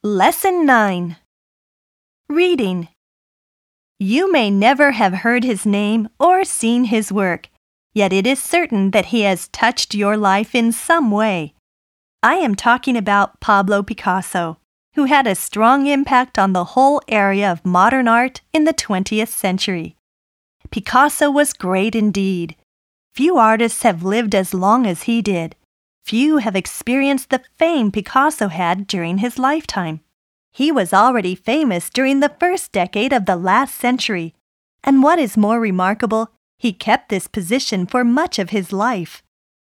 Lesson 9. Reading. You may never have heard his name or seen his work, yet it is certain that he has touched your life in some way. I am talking about Pablo Picasso, who had a strong impact on the whole area of modern art in the 20th century. Picasso was great indeed. Few artists have lived as long as he did. Few have experienced the fame Picasso had during his lifetime. He was already famous during the first decade of the last century, and what is more remarkable, he kept this position for much of his life.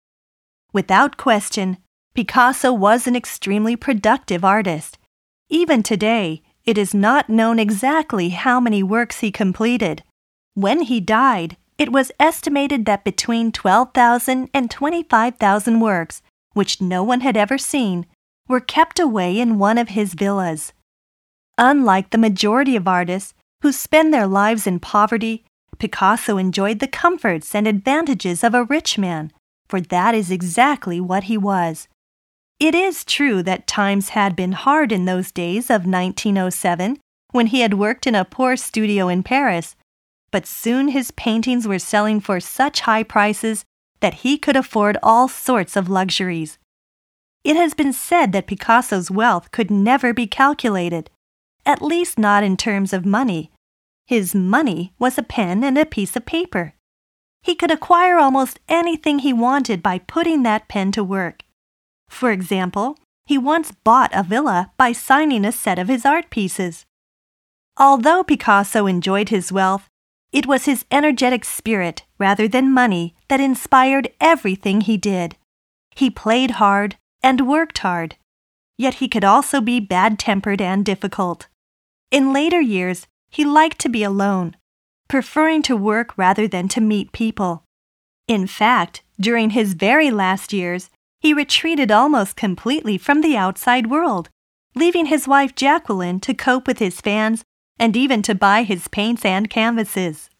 Without question, Picasso was an extremely productive artist. Even today, it is not known exactly how many works he completed. When he died, it was estimated that between 12,000 and 25,000 works, which no one had ever seen, were kept away in one of his villas. Unlike the majority of artists who spend their lives in poverty, Picasso enjoyed the comforts and advantages of a rich man, for that is exactly what he was. It is true that times had been hard in those days of 1907, when he had worked in a poor studio in Paris, but soon his paintings were selling for such high prices that he could afford all sorts of luxuries. It has been said that Picasso's wealth could never be calculated, at least not in terms of money. His money was a pen and a piece of paper. He could acquire almost anything he wanted by putting that pen to work. For example, he once bought a villa by signing a set of his art pieces. Although Picasso enjoyed his wealth, it was his energetic spirit rather than money that inspired everything he did. He played hard and worked hard, yet he could also be bad-tempered and difficult. In later years, he liked to be alone, preferring to work rather than to meet people. In fact, during his very last years, he retreated almost completely from the outside world, leaving his wife Jacqueline to cope with his fans and even to buy his paints and canvases.